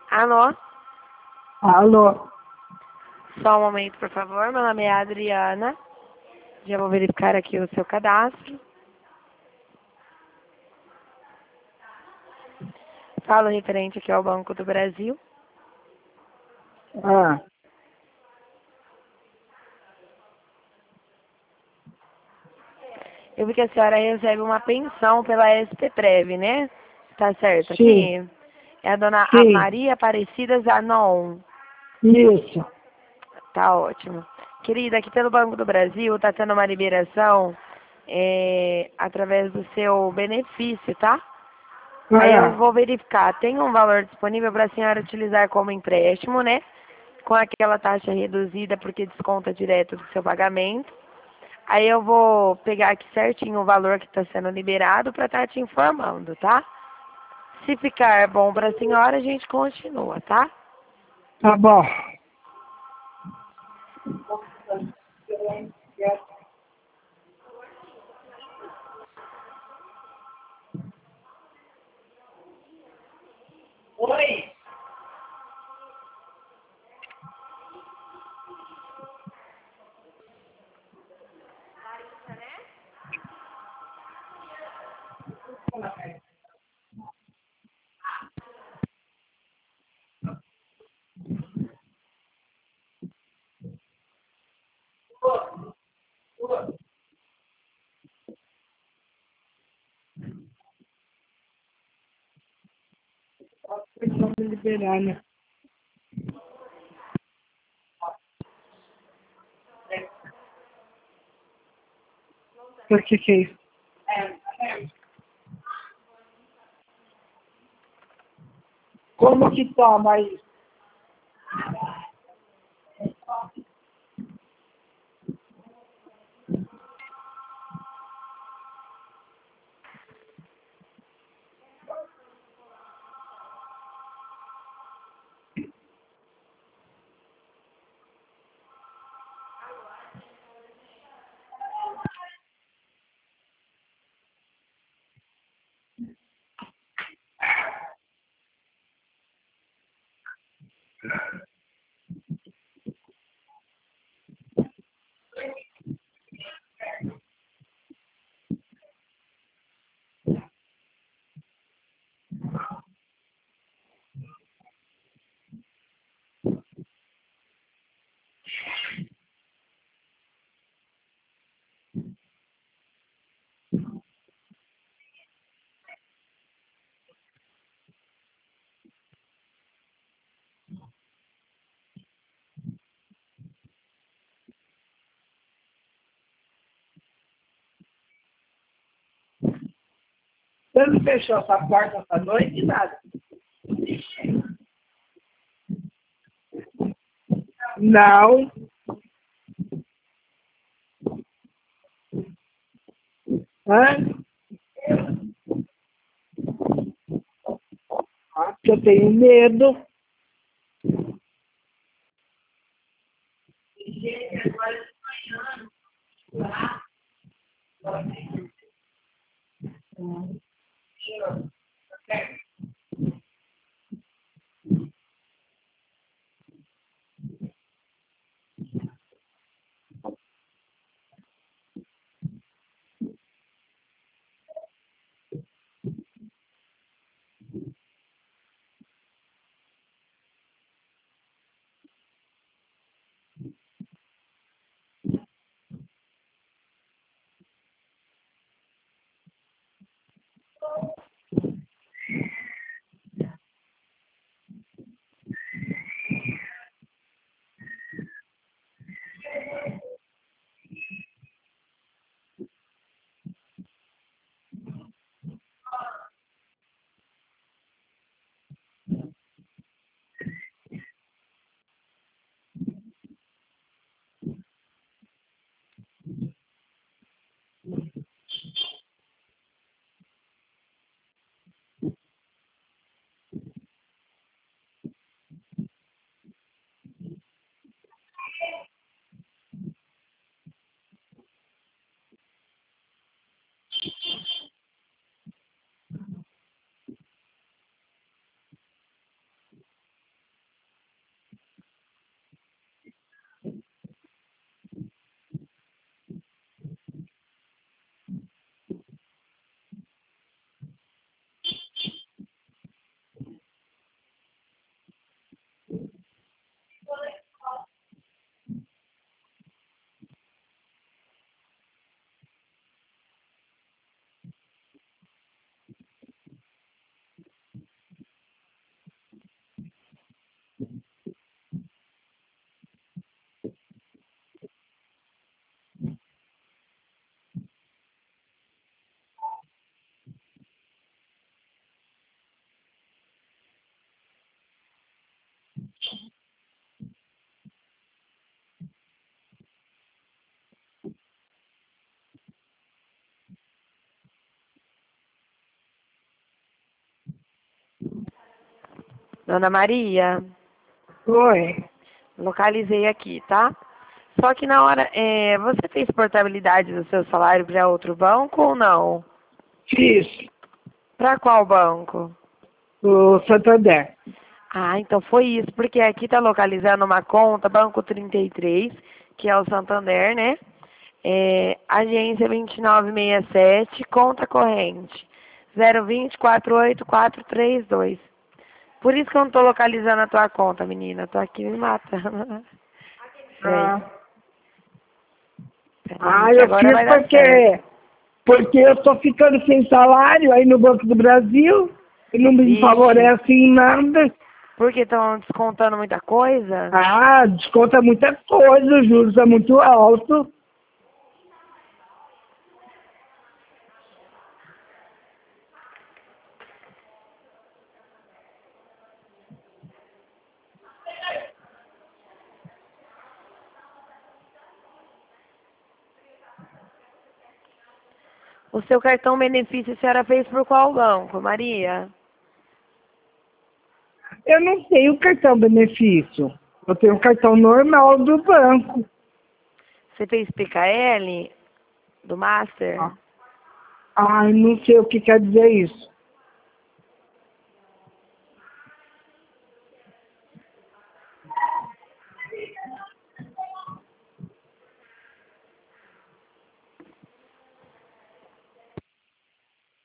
Alô? Alô? Só um momento, por favor. Meu nome é Adriana. Já vou verificar aqui o seu cadastro. Falo referente aqui ao Banco do Brasil. Ah, Eu vi que a senhora recebe uma pensão pela SPPrev, né? Tá certo sim, aqui? É a dona sim, Maria Aparecida Zanon. isso. Tá ótimo. Querida, aqui pelo Banco do Brasil tá tendo uma liberação através do seu benefício, tá? Aí eu Ah, vou verificar, tem um valor disponível para a senhora utilizar como empréstimo, né? Com aquela taxa reduzida porque desconta direto do seu pagamento. Aí eu vou pegar aqui certinho o valor que está sendo liberado para estar te informando, tá? Se ficar bom para a senhora, a gente continua, tá? tá bom. Oi? Vamos liberar, né? Por que é isso? Como que toma isso? Você não fechou essa porta essa noite, nada? Não. Hã? Ah, porque eu tenho medo. Dona Maria, Oi. localizei aqui, tá? Só que na hora, você fez portabilidade do seu salário para outro banco ou não? Fiz. Para qual banco? O Santander. Ah, então foi isso, porque aqui tá localizando uma conta, Banco 33, que é o Santander, né? Agência 2967, conta corrente 020-48432. Por isso que eu não tô localizando a tua conta, menina. Tô aqui me matando. Peraí, Ah, peraí, que eu agora fiz vai dar certo. porque eu tô ficando sem salário aí no Banco do Brasil e não me Vixe, favorece em nada. porque estão descontando muita coisa? Ah, desconta muita coisa, os juros é muito alto. O seu cartão benefício a senhora fez por qual banco, Maria? Eu não tenho cartão benefício. Eu tenho um cartão normal do banco. Você fez PKL do Master? Ai, não sei o que quer dizer isso.